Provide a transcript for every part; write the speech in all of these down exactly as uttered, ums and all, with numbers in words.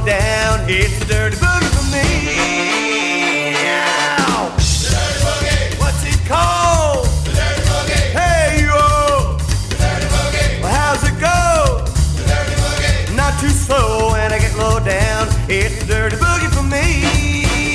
down. It's the dirty boogie for me. Ow. The dirty boogie. What's it called? The dirty boogie. Hey, yo. The dirty boogie. Well, how's it go? The dirty boogie. Not too slow when I get low down. It's the dirty boogie for me.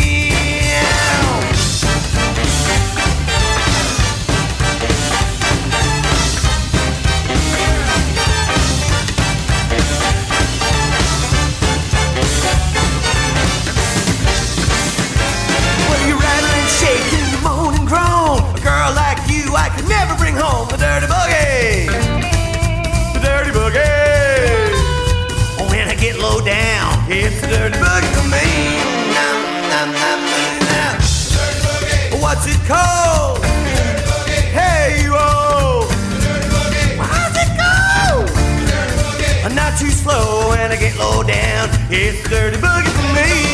I could never bring home the dirty boogie, the dirty boogie. When I get low down, it's the dirty boogie for me. Nom, nom, nom, nom. The dirty boogie. What's it called? The dirty boogie. Hey, whoa. The dirty boogie. How's it go? The dirty boogie. I'm not too slow when I get low down. It's the dirty boogie for me.